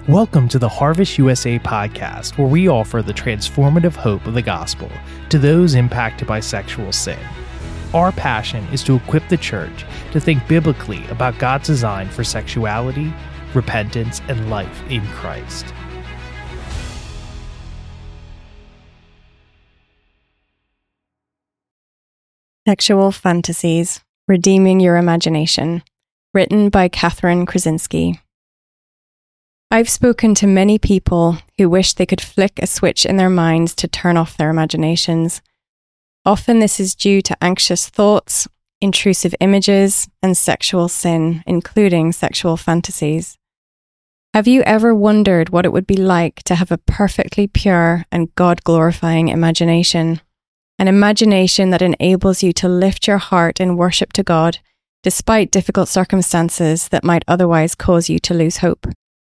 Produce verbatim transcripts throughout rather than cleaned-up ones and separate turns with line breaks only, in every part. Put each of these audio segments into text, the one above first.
Welcome to the Harvest U S A podcast, where we offer the transformative hope of the gospel to those impacted by sexual sin. Our passion is to equip the church to think biblically about God's design for sexuality, repentance, and life in Christ.
Sexual Fantasies, Redeeming Your Imagination, written by Kathryn Krasinski. I've spoken to many people who wish they could flick a switch in their minds to turn off their imaginations. Often this is due to anxious thoughts, intrusive images, and sexual sin, including sexual fantasies. Have you ever wondered what it would be like to have a perfectly pure and God-glorifying imagination? An imagination that enables you to lift your heart in worship to God, despite difficult circumstances that might otherwise cause you to lose hope.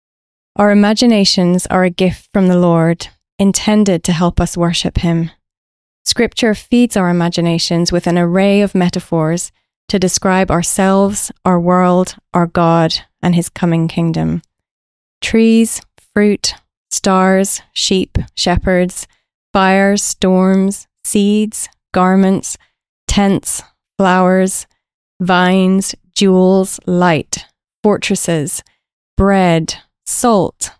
Our imaginations are a gift from the Lord, intended to help us worship Him. Scripture feeds our imaginations with an array of metaphors to describe ourselves, our world, our God, and His coming kingdom. Trees, fruit, stars, sheep, shepherds, fires, storms, seeds, garments, tents, flowers, vines, jewels, light, fortresses, bread, salt,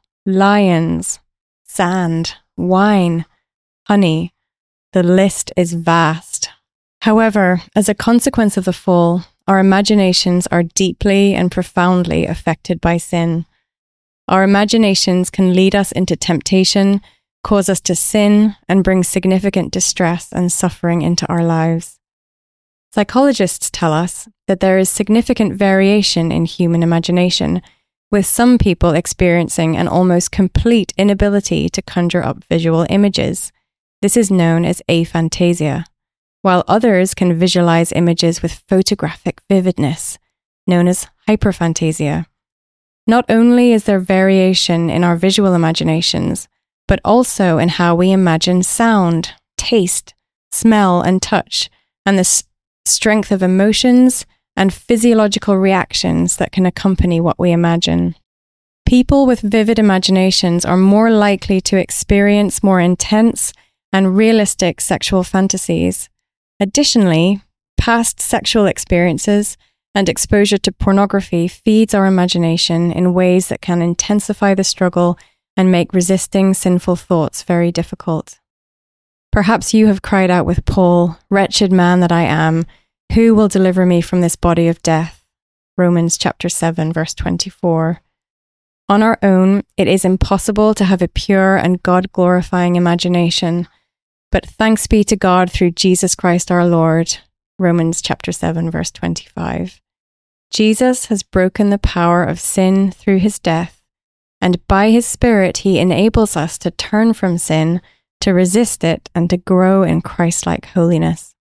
lions, sand, wine, honey. The list is vast. However, as a consequence of the fall, our imaginations are deeply and profoundly affected by sin. Our imaginations can lead us into temptation, cause us to sin, and bring significant distress and suffering into our lives. Psychologists tell us that there is significant variation in human imagination, with some people experiencing an almost complete inability to conjure up visual images. This is known as aphantasia, while others can visualize images with photographic vividness, known as hyperphantasia. Not only is there variation in our visual imaginations, but also in how we imagine sound, taste, smell, and touch, and the s- strength of emotions and physiological reactions that can accompany what we imagine. People with vivid imaginations are more likely to experience more intense and realistic sexual fantasies. Additionally, past sexual experiences and exposure to pornography feeds our imagination in ways that can intensify the struggle and make resisting sinful thoughts very difficult. Perhaps you have cried out with Paul, "Wretched man that I am, who will deliver me from this body of death?" Romans chapter seven, verse twenty-four. On our own, it is impossible to have a pure and God-glorifying imagination, but thanks be to God through Jesus Christ our Lord. Romans chapter seven, verse twenty-five. Jesus has broken the power of sin through His death, and by His Spirit He enables us to turn from sin, to resist it, and to grow in Christ-like holiness.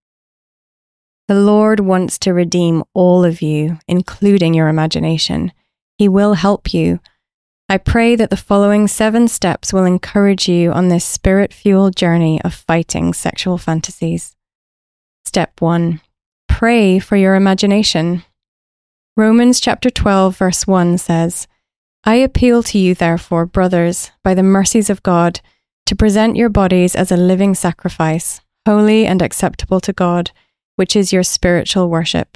The Lord wants to redeem all of you, including your imagination. He will help you. I pray that the following seven steps will encourage you on this spirit-fueled journey of fighting sexual fantasies. Step one. Pray for your imagination. Romans chapter twelve, verse one says, "I appeal to you, therefore, brothers, by the mercies of God, to present your bodies as a living sacrifice, holy and acceptable to God, which is your spiritual worship."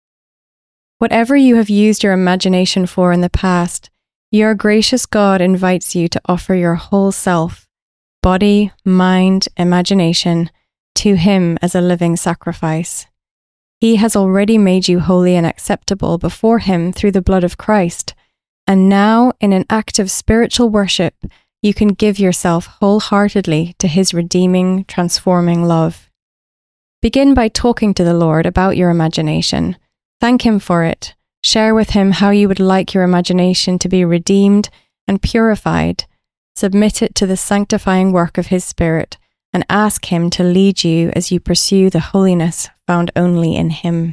Whatever you have used your imagination for in the past, your gracious God invites you to offer your whole self, body, mind, imagination, to Him as a living sacrifice. He has already made you holy and acceptable before Him through the blood of Christ, and now, in an act of spiritual worship, you can give yourself wholeheartedly to His redeeming, transforming love. Begin by talking to the Lord about your imagination. Thank Him for it. Share with Him how you would like your imagination to be redeemed and purified. Submit it to the sanctifying work of His Spirit, and ask Him to lead you as you pursue the holiness found only in Him.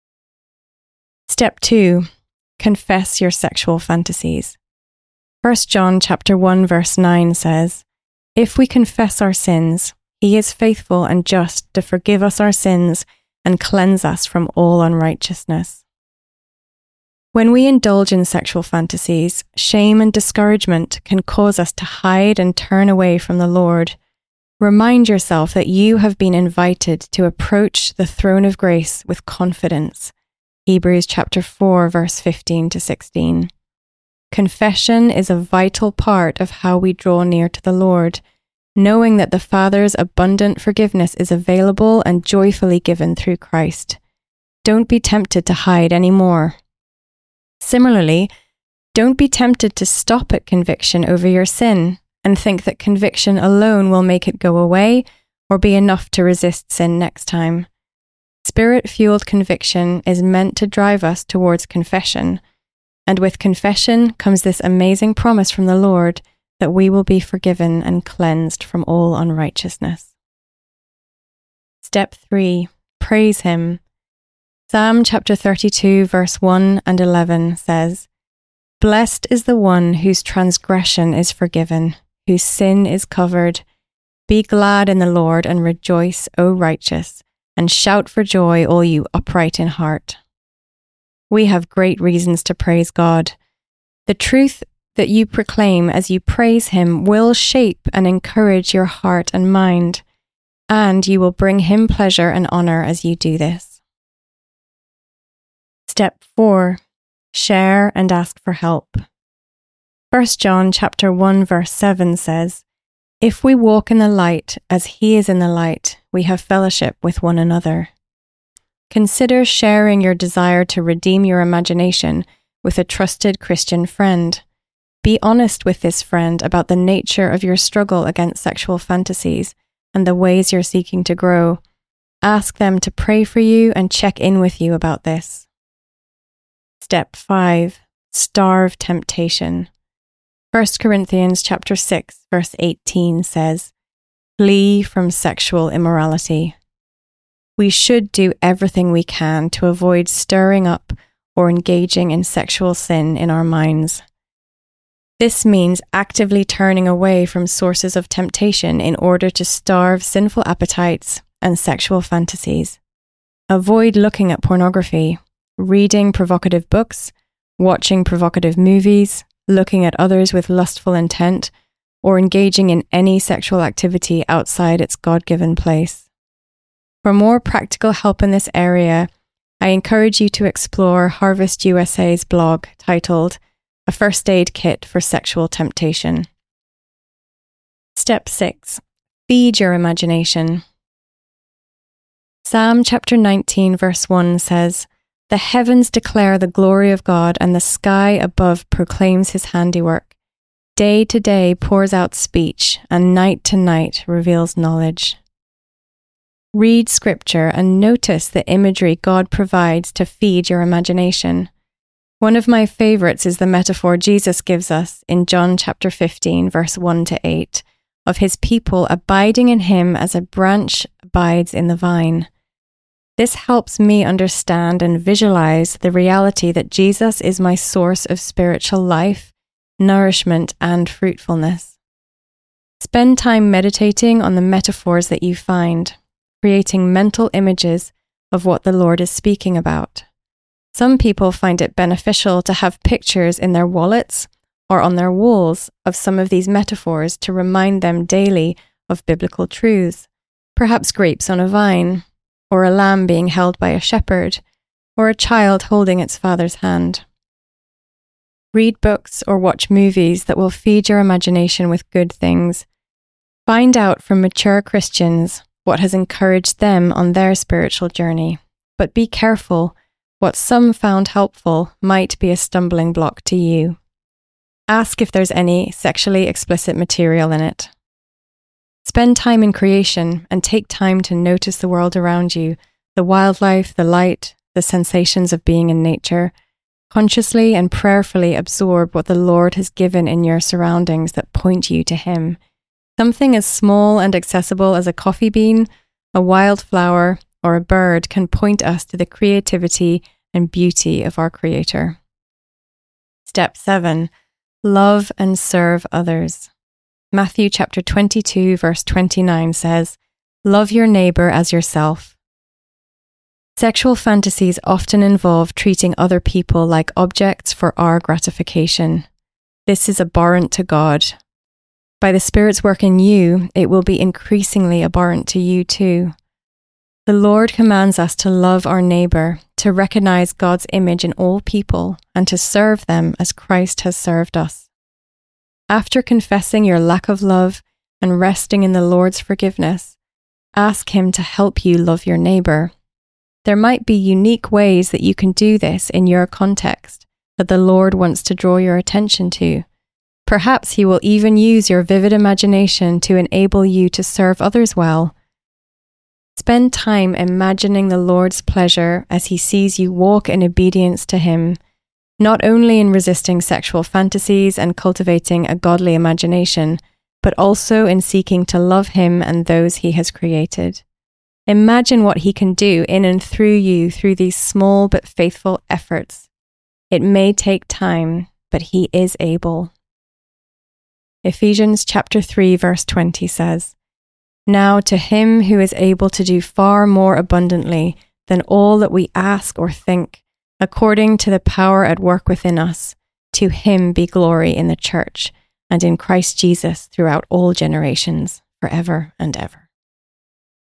Step two. Confess your sexual fantasies. First John chapter one, verse nine says, "If we confess our sins, He is faithful and just to forgive us our sins and cleanse us from all unrighteousness." When we indulge in sexual fantasies, shame and discouragement can cause us to hide and turn away from the Lord. Remind yourself that you have been invited to approach the throne of grace with confidence. Hebrews chapter four, verse fifteen to sixteen. Confession is a vital part of how we draw near to the Lord, knowing that the Father's abundant forgiveness is available and joyfully given through Christ. Don't be tempted to hide anymore. Similarly, don't be tempted to stop at conviction over your sin and think that conviction alone will make it go away or be enough to resist sin next time. Spirit-fueled conviction is meant to drive us towards confession, and with confession comes this amazing promise from the Lord that we will be forgiven and cleansed from all unrighteousness. Step three. Praise Him. Psalm chapter thirty-two, verse one and eleven says, "Blessed is the one whose transgression is forgiven, whose sin is covered. Be glad in the Lord and rejoice, O righteous, and shout for joy, all you upright in heart." We have great reasons to praise God. The truth that you proclaim as you praise Him will shape and encourage your heart and mind, and you will bring Him pleasure and honor as you do this. Step four. Share and ask for help. First John chapter one verse seven says, "If we walk in the light as He is in the light, we have fellowship with one another." Consider sharing your desire to redeem your imagination with a trusted Christian friend. Be honest with this friend about the nature of your struggle against sexual fantasies and the ways you're seeking to grow. Ask them to pray for you and check in with you about this. Step five. Starve temptation. First Corinthians chapter six verse eighteen says, "Flee from sexual immorality." We should do everything we can to avoid stirring up or engaging in sexual sin in our minds. This means actively turning away from sources of temptation in order to starve sinful appetites and sexual fantasies. Avoid looking at pornography, reading provocative books, watching provocative movies, looking at others with lustful intent, or engaging in any sexual activity outside its God-given place. For more practical help in this area, I encourage you to explore Harvest U S A's blog titled "A First Aid Kit for Sexual Temptation." Step six. Feed your imagination. Psalm chapter nineteen verse one says, "The heavens declare the glory of God, and the sky above proclaims His handiwork. Day to day pours out speech, and night to night reveals knowledge." Read scripture and notice the imagery God provides to feed your imagination. One of my favorites is the metaphor Jesus gives us in John chapter fifteen, verse one to eight, of His people abiding in Him as a branch abides in the vine. This helps me understand and visualize the reality that Jesus is my source of spiritual life, nourishment, and fruitfulness. Spend time meditating on the metaphors that you find, creating mental images of what the Lord is speaking about. Some people find it beneficial to have pictures in their wallets or on their walls of some of these metaphors to remind them daily of biblical truths, perhaps grapes on a vine, or a lamb being held by a shepherd, or a child holding its father's hand. Read books or watch movies that will feed your imagination with good things. Find out from mature Christians what has encouraged them on their spiritual journey, but be careful. What some found helpful might be a stumbling block to you. Ask if there's any sexually explicit material in it. Spend time in creation and take time to notice the world around you, the wildlife, the light, the sensations of being in nature. Consciously and prayerfully absorb what the Lord has given in your surroundings that point you to Him. Something as small and accessible as a coffee bean, a wildflower, or a bird can point us to the creativity and beauty of our Creator. Step seven. Love and serve others. Matthew chapter twenty-two verse twenty-nine says, "Love your neighbor as yourself." Sexual fantasies often involve treating other people like objects for our gratification. This is abhorrent to God. By the Spirit's work in you, it will be increasingly abhorrent to you too. The Lord commands us to love our neighbour, to recognize God's image in all people, and to serve them as Christ has served us. After confessing your lack of love and resting in the Lord's forgiveness, ask Him to help you love your neighbour. There might be unique ways that you can do this in your context that the Lord wants to draw your attention to. Perhaps He will even use your vivid imagination to enable you to serve others well. Spend time imagining the Lord's pleasure as He sees you walk in obedience to Him, not only in resisting sexual fantasies and cultivating a godly imagination, but also in seeking to love Him and those He has created. Imagine what He can do in and through you through these small but faithful efforts. It may take time, but He is able. Ephesians chapter three verse twenty says, "Now to Him who is able to do far more abundantly than all that we ask or think, according to the power at work within us, to Him be glory in the church and in Christ Jesus throughout all generations, forever and ever."